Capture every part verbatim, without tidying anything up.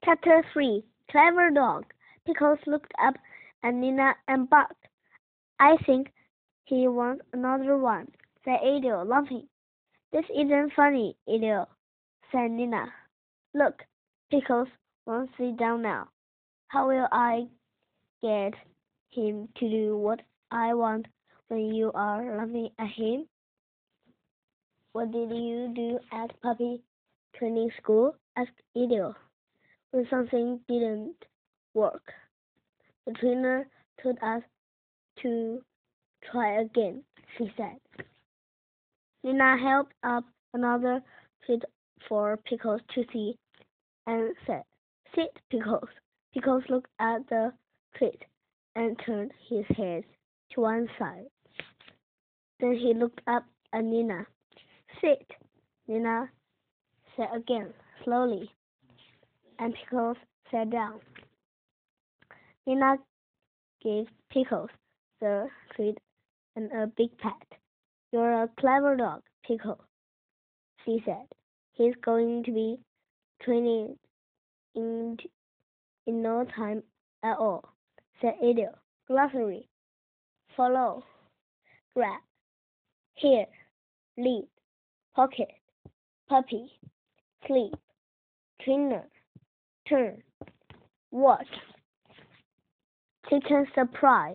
Chapter three. Clever Dog. Pickles looked up at Nina and barked. "I think he wants another one," said Adele, laughing. "This isn't funny, Adele," said Nina. "Look, Pickles won't sit down now. How will I get him to do what I want when you are laughing at him?" "What did you do at puppy training school?" asked Adele. "When something didn't work, the trainer told us to try again," she said. Nina held up another treat for Pickles to see and said, "Sit, Pickles." Pickles looked at the treat and turned his head to one side. Then he looked up at Nina. "Sit," Nina said again, slowly, and Pickles sat down. Nina gave Pickles the treat and a big pat. "You're a clever dog, Pickles," she said. "He's going to be training in, in no time at all," said Adele. Glossary. Follow. Grab. Here. Lead. Pocket. Puppy. Sleep. Trainer. Turn. Watch. Chicken surprise.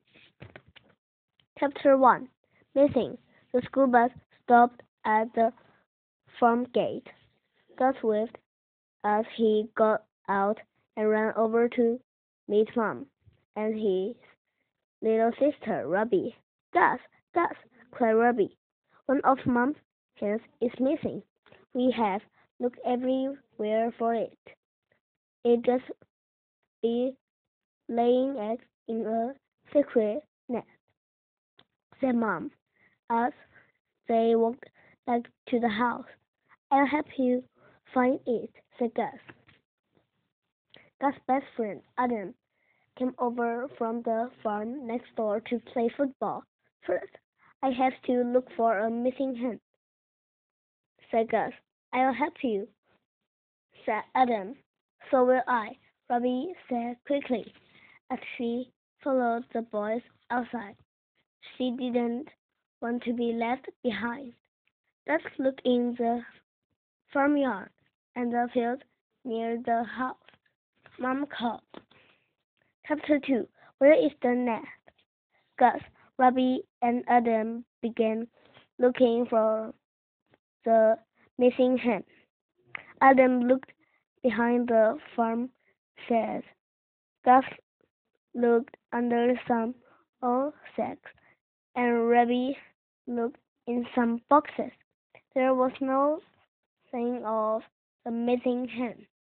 Chapter one. Missing. The school bus stopped at the farm gate. Gus waved as he got out and ran over to meet Mom and his little sister, Ruby. "Gus, Gus," cried Ruby. "One of Mom's hens is missing. We have looked everywhere for it. It just be laying eggs in a secret nest," said Mom, as they walked back to the house. "I'll help you find it," said Gus. Gus' best friend, Adam, came over from the farm next door to play football. "First, I have to look for a missing hen," said Gus. "I'll help you," said Adam. "So will I," Ruby said quickly, as she followed the boys outside. She didn't want to be left behind. "Let's look in the farmyard and the field near the house," Mom called. Chapter two. Where is the nest? Gus, Ruby, and Adam began looking for the missing hen. Adam looked behind the farm sheds. Gus looked under some old sacks, and Ruby looked in some boxes. There was no sign of the missing hen.